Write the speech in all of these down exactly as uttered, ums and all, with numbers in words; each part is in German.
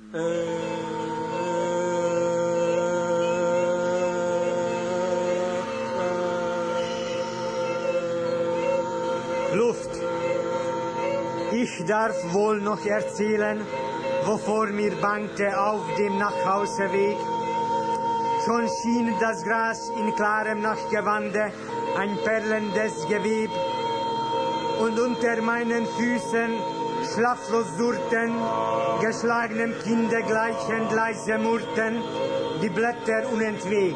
Luft. Ich darf wohl noch erzählen, wovor mir bangte auf dem Nachhauseweg. Schon schien das Gras in klarem Nachtgewande ein perlendes Geweb, und unter meinen Füßen schlaflos surrten, geschlagenem Kinde gleichend leise murrten, die Blätter unentwegt.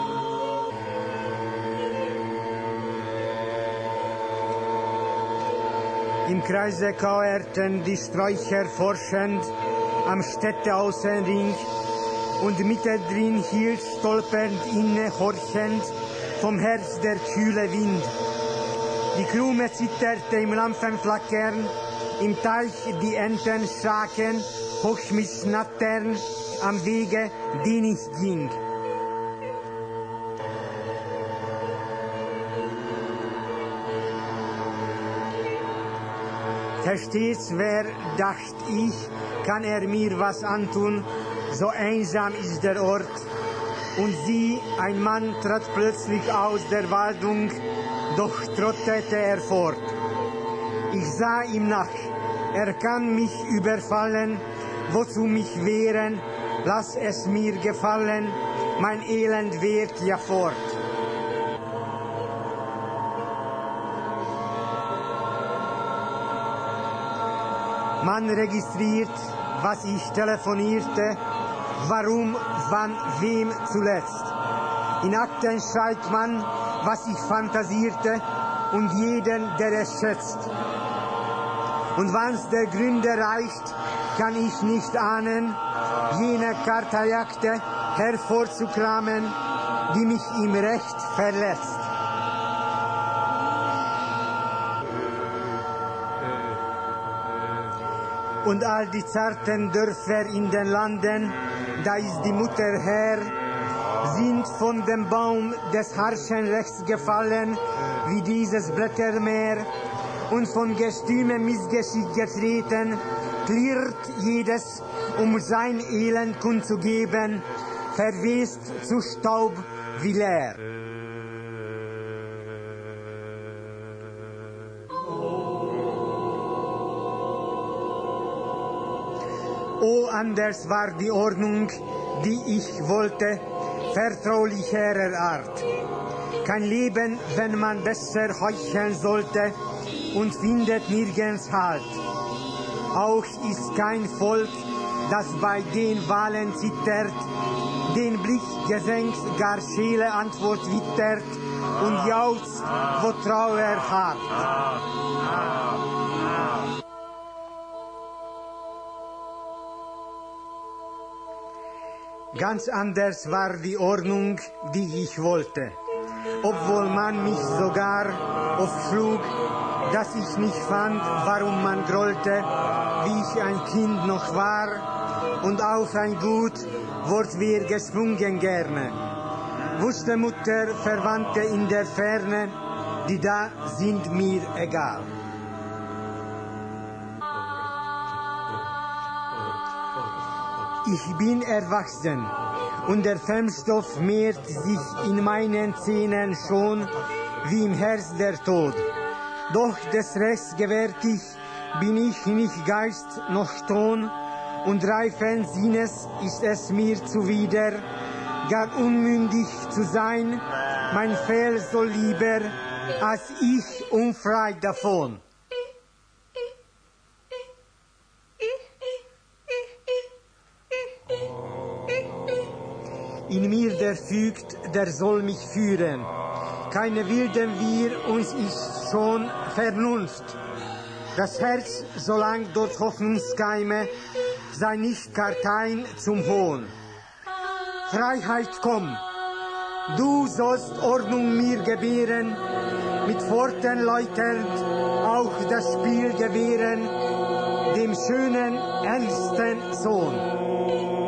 Im Kreise kauerten die Sträucher forschend am Städteaußenring, und mittendrin hielt stolpernd inne horchend vom Herbst der kühle Wind. Die Krume zitterte im Lampenflackern, im Teich die Enten schraken, hoch mit Schnattern am Wege, den ich ging. Verstehst, wer, dacht ich, kann er mir was antun, so einsam ist der Ort. Und sieh, ein Mann trat plötzlich aus der Waldung, doch trottete er fort. Ich sah ihm nach, er kann mich überfallen, wozu mich wehren, lass es mir gefallen, mein Elend währt ja fort. Man registriert, was ich telefonierte, warum, wann, wem zuletzt. In Akten schreibt man, was ich fantasierte, und jeden, der es schätzt. Und wann's der Gründe reicht, kann ich nicht ahnen, jene Karteiakte hervorzukramen, die mich im Recht verletzt. Und all die zarten Dörfer in den Landen, da ist die Mutter her, sind von dem Baum des harschen Rechts gefallen, wie dieses Blättermeer, und von Gestüme Missgeschick getreten, klirrt jedes, um sein Elend kundzugeben, verwest zu Staub wie leer. Oh, anders war die Ordnung, die ich wollte, vertraulicherer Art. Kein Leben, wenn man besser heucheln sollte, und findet nirgends Halt. Auch ist kein Volk, das bei den Wahlen zittert, den Blick gesenkt, gar schele Antwort wittert und jauchzt, wo Trauer hakt. Ganz anders war die Ordnung, die ich wollte, obwohl man mich sogar oft schlug, dass ich nicht fand, warum man grollte, wie ich ein Kind noch war, und auf ein gut Wort wir geschwungen gerne. Wusste Mutter, Verwandte in der Ferne, die da sind mir egal. Ich bin erwachsen, und der Fernstoff mehrt sich in meinen Zähnen schon, wie im Herz der Tod. Doch des Rechts gewärtig bin ich nicht Geist noch Ton, und reifen Sinnes ist es mir zuwider, gar unmündig zu sein, mein Fehl soll lieber, als ich unfrei davon. In mir der fügt, der soll mich führen. Keine wilden wir, uns ist schon Vernunft. Das Herz, solang dort Hoffnungskeime, sei nicht Karteien zum Hohn. Freiheit, komm, du sollst Ordnung mir gewähren, mit Pforten läuternd auch das Spiel gewähren, dem schönen, ernsten Sohn.